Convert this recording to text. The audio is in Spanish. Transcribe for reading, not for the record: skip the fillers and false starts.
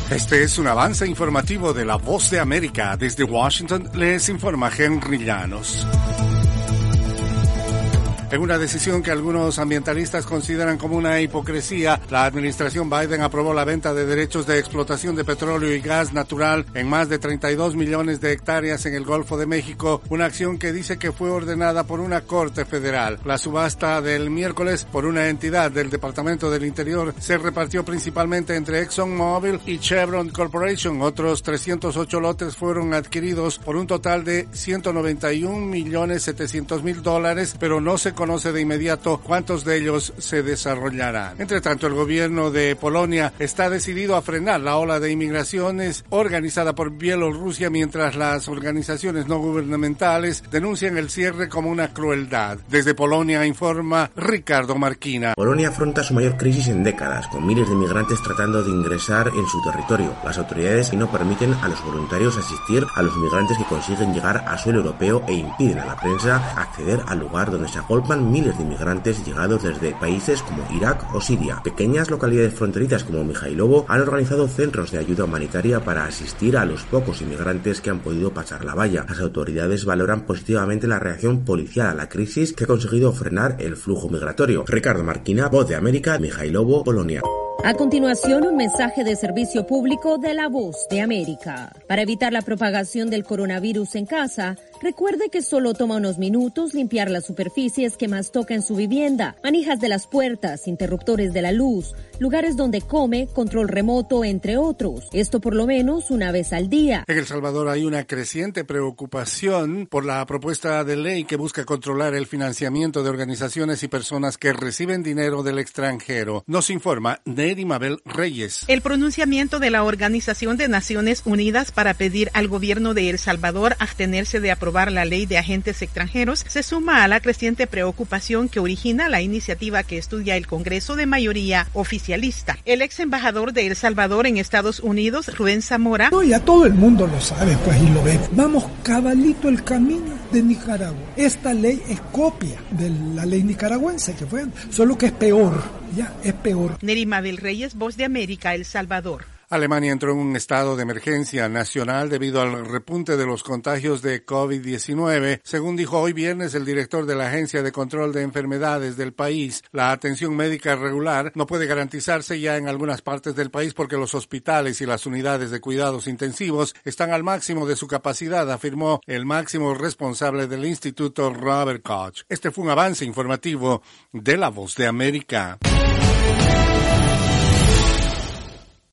Este es un avance informativo de La Voz de América. Desde Washington les informa Henry Llanos. En una decisión que algunos ambientalistas consideran como una hipocresía, la administración Biden aprobó la venta de derechos de explotación de petróleo y gas natural en más de 32 millones de hectáreas en el Golfo de México, una acción que dice que fue ordenada por una corte federal. La subasta del miércoles por una entidad del Departamento del Interior se repartió principalmente entre ExxonMobil y Chevron Corporation. Otros 308 lotes fueron adquiridos por un total de $191.700.000, pero no se conoce de inmediato cuántos de ellos se desarrollarán. Entre tanto, el gobierno de Polonia está decidido a frenar la ola de inmigraciones organizada por Bielorrusia, mientras las organizaciones no gubernamentales denuncian el cierre como una crueldad. Desde Polonia informa Ricardo Marquina. Polonia afronta su mayor crisis en décadas, con miles de migrantes tratando de ingresar en su territorio. Las autoridades no permiten a los voluntarios asistir a los migrantes que consiguen llegar a suelo europeo e impiden a la prensa acceder al lugar donde se agolpan miles de inmigrantes llegados desde países como Irak o Siria. Pequeñas localidades fronterizas como Mijailovo han organizado centros de ayuda humanitaria para asistir a los pocos inmigrantes que han podido pasar la valla. Las autoridades valoran positivamente la reacción policial a la crisis que ha conseguido frenar el flujo migratorio. Ricardo Marquina, Voz de América, Mijailovo, Polonia. A continuación, un mensaje de servicio público de La Voz de América. Para evitar la propagación del coronavirus en casa, recuerde que solo toma unos minutos limpiar las superficies que más toca en su vivienda, manijas de las puertas, interruptores de la luz, lugares donde come, control remoto, entre otros. Esto por lo menos una vez al día. En El Salvador hay una creciente preocupación por la propuesta de ley que busca controlar el financiamiento de organizaciones y personas que reciben dinero del extranjero. Nos informa Neri Mabel Reyes. El pronunciamiento de la Organización de Naciones Unidas para pedir al gobierno de El Salvador abstenerse de aprobar la ley de agentes extranjeros se suma a la creciente preocupación que origina la iniciativa que estudia el Congreso de mayoría oficialista. El ex embajador de El Salvador en Estados Unidos, Rubén Zamora. No, ya todo el mundo lo sabe, pues, y lo ve. Vamos cabalito el camino de Nicaragua. Esta ley es copia de la ley nicaragüense que fue, solo que es peor, ya es peor. Neri Mabel Reyes, Voz de América, El Salvador. Alemania entró en un estado de emergencia nacional debido al repunte de los contagios de COVID-19. Según dijo hoy viernes el director de la Agencia de Control de Enfermedades del país, la atención médica regular no puede garantizarse ya en algunas partes del país porque los hospitales y las unidades de cuidados intensivos están al máximo de su capacidad, afirmó el máximo responsable del instituto, Robert Koch. Este fue un avance informativo de La Voz de América.